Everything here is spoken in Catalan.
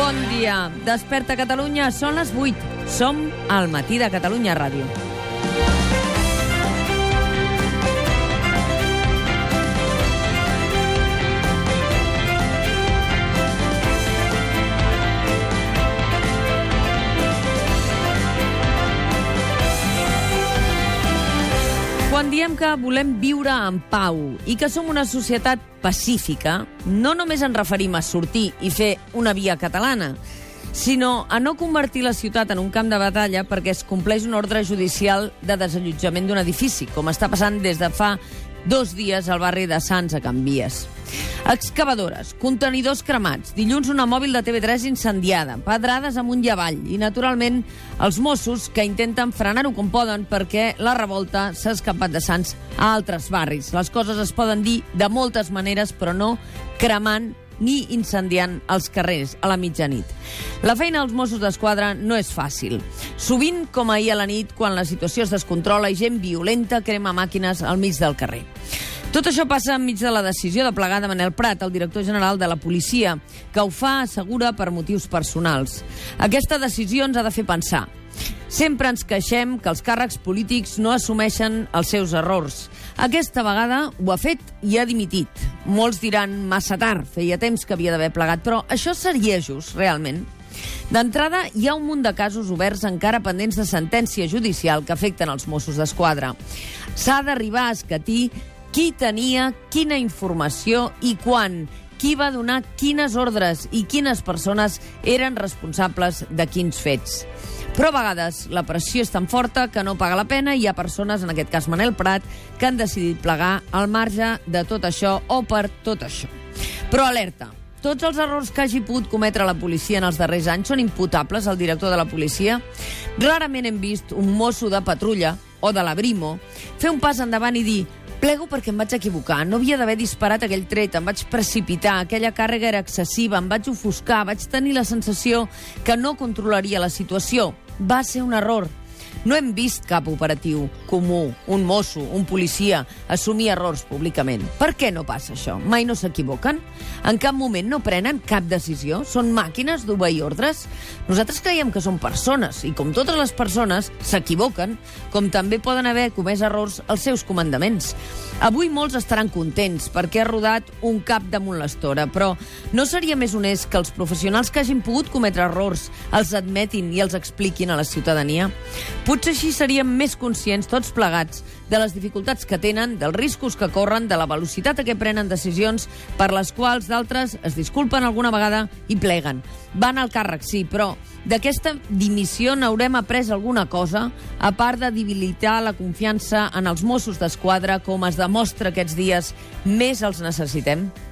Bon dia. Desperta Catalunya, són les 8. Som al Matí de Catalunya Ràdio. Quan diem que volem viure en pau i que som una societat pacífica, no només ens referim a sortir i fer una via catalana, sinó a no convertir la ciutat en un camp de batalla perquè es compleix un ordre judicial de desallotjament d'un edifici, com està passant des de fa 2 dies al barri de Sants, a Can Vies. Excavadores, contenidors cremats, dilluns una mòbil de TV3 incendiada, pedrades amunt i avall i, naturalment, els Mossos que intenten frenar-ho com poden perquè la revolta s'ha escapat de Sants a altres barris. Les coses es poden dir de moltes maneres, però no cremant ni incendiant els carrers a la mitjanit. La feina dels Mossos d'Esquadra no és fàcil. Sovint, com ahir a la nit, quan la situació es descontrola i gent violenta crema màquines al mig del carrer. Tot això passa enmig de la decisió de plegar de Manel Prat, el director general de la policia, que ho fa, assegura, per motius personals. Aquesta decisió ens ha de fer pensar. Sempre ens queixem que els càrrecs polítics no assumeixen els seus errors. Aquesta vegada ho ha fet i ha dimitit. Molts diran massa tard, feia temps que havia d'haver plegat, però això seria just, realment? D'entrada, hi ha un munt de casos oberts encara pendents de sentència judicial que afecten els Mossos d'Esquadra. S'ha d'arribar a escatir qui tenia quina informació i quan, qui va donar quines ordres i quines persones eren responsables de quins fets. Però a vegades la pressió és tan forta que no paga la pena i hi ha persones, en aquest cas Manel Prat, que han decidit plegar al marge de tot això o per tot això. Però alerta, tots els errors que hagi pogut cometre la policia en els darrers anys són imputables al director de la policia? Rarament hem vist un mosso de patrulla o de la Brimo fer un pas endavant i dir: plego perquè em vaig equivocar, no havia d'haver disparat aquell tret, em vaig precipitar, aquella càrrega era excessiva, em vaig ofuscar, vaig tenir la sensació que no controlaria la situació. Va ser un error. No hem vist cap operatiu comú, un mosso, un policia, assumir errors públicament. Per què no passa això? Mai no s'equivoquen? En cap moment no prenen cap decisió? Són màquines d'obeir ordres? Nosaltres creiem que són persones, i com totes les persones, s'equivoquen, com també poden haver comès errors els seus comandaments. Avui molts estaran contents perquè ha rodat un cap damunt l'estora, però no seria més honest que els professionals que hagin pogut cometre errors els admetin i els expliquin a la ciutadania? Potser així seríem més conscients tots plegats de les dificultats que tenen, dels riscos que corren, de la velocitat a què prenen decisions per les quals d'altres es disculpen alguna vegada i pleguen. Van al càrrec, sí, però d'aquesta dimissió n'haurem après alguna cosa, a part de debilitar la confiança en els Mossos d'Esquadra, com es demostra aquests dies més els necessitem?